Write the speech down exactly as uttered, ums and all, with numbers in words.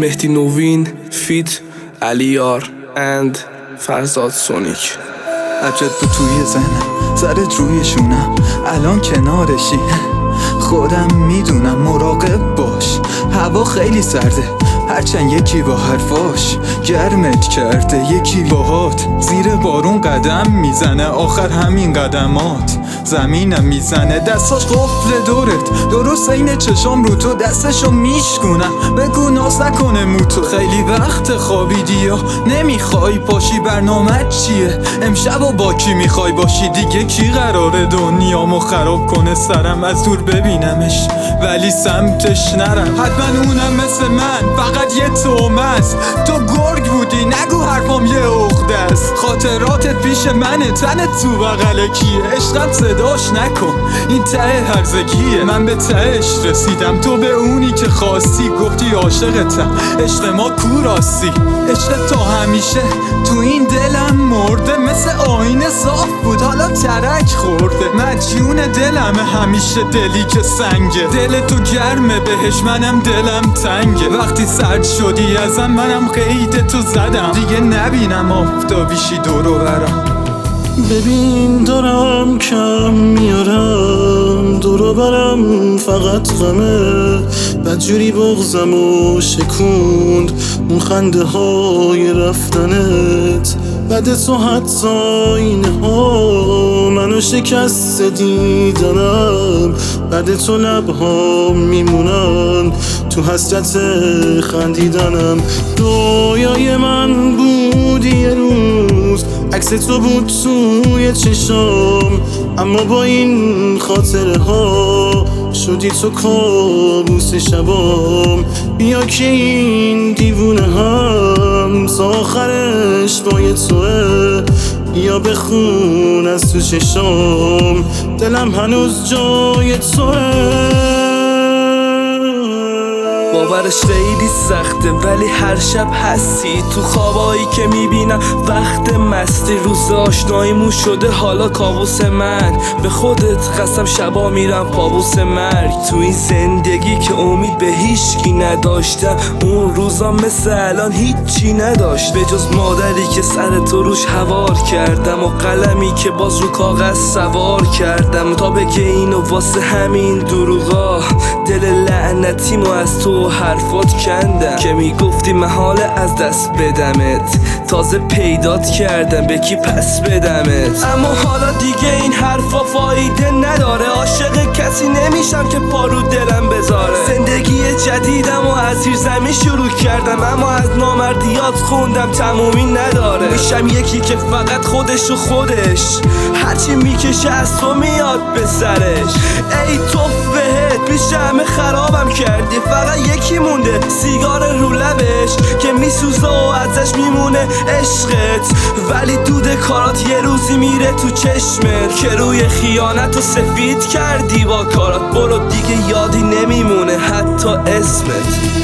مهدی نوین فیت علیار اند فرزاد سونیک. عجب تو توی ذهنم، سرت روی شونم، الان کنارشی. خودم میدونم مراقب باش، هوا خیلی سرده، هرچند یکی با حرفاش گرمت کرده، یکی باهات زیر بارون قدم میزنه، آخر همین قدمات زمینم میزنه، دستاش قفل دورت، درست این چشام رو تو دستشو میشکونم، بگو ناز نکنه مو تو، خیلی وقت خوابیدی یا نمیخوای پاشی، برنامه چیه امشب و با کی میخوای باشی، دیگه کی قراره دنیامو خراب کنه، سرم از دور ببینمش ولی سمتش نرم، حتما اونم مثل من فقط یه تومه است، تو گرگ بودی نگو حرفام یه عقده است، خاطراتت پیش منه تنت تو بغل کیه، عشقم صداش نکن این ته هرزگیه، من به تهش رسیدم تو به اونی که خواستی، گفتی عاشقتم عشق ما کوراستی، عشق تا همیشه تو این دلم مرده، مثل آینه صاف بود حالا ترک خورده، مدیون دلم همیشه دلی که سنگه، دل تو گرمه بهش منم دلم تنگه، وقتی سرد شدی ازم منم قید تو زدم، دیگه نبینم آفتابیشی دور و برم. ببین دارم کم میارم دور و برم، فقط غمه بدجوری بغزم و شکوند اون خنده های رفتنت، بعد تو حتی اینه ها منو شکست دیدنم، بعد تو لبها میمونن تو حسرت خندیدنم، رویای من بودی یه روز عکس تو بود توی چشام، اما با این خاطره ها شدی تو کابوس شبام، بیا که این دیوونه هم تا آخرش با یه توه، بیا بخون از تو چشام دلم هنوز جای توه. باورش خیلی سخته ولی هر شب هستی تو خوابایی که میبینم، وقت مستی روز آشناییمون شده حالا کابوس من، به خودت قسم شبا میرم پابوس مرگ، تو این زندگی که امید به هیچکی نداشتم، اون روزا مثل الان هیچی نداشت به جز مادری که سر تو روش هوار کردم و قلمی که باز رو کاغذ سوار کردم، تا بگه اینو واسه همین دروغا دل لعنتیمو از تو حرفات کندم، که میگفتی محاله از دست بدمت، تازه پیدات کردم به کی پس بدمت، اما حالا دیگه این حرفا فایده نداره، عاشق کسی نمیشم که پا رو دلم بذاره، زندگی جدیدم و از زیر زمین شروع کردم، اما از نامردیات خوندم تمومی نداره، میشم یکی که فقط خودش و خودش هرچی میکشه از تو میاد به سرش، ای توف بهت پیش همه خرابم کردی، فقط یکی مونده سیگار رو لبش که میسوزه و ازش میمونه عشقت، ولی دود کارات یه روزی میره تو چشمت، که روی خیانت و سفید کردی با کارات، برو دیگه یادی نمیمونه حتی اسمت.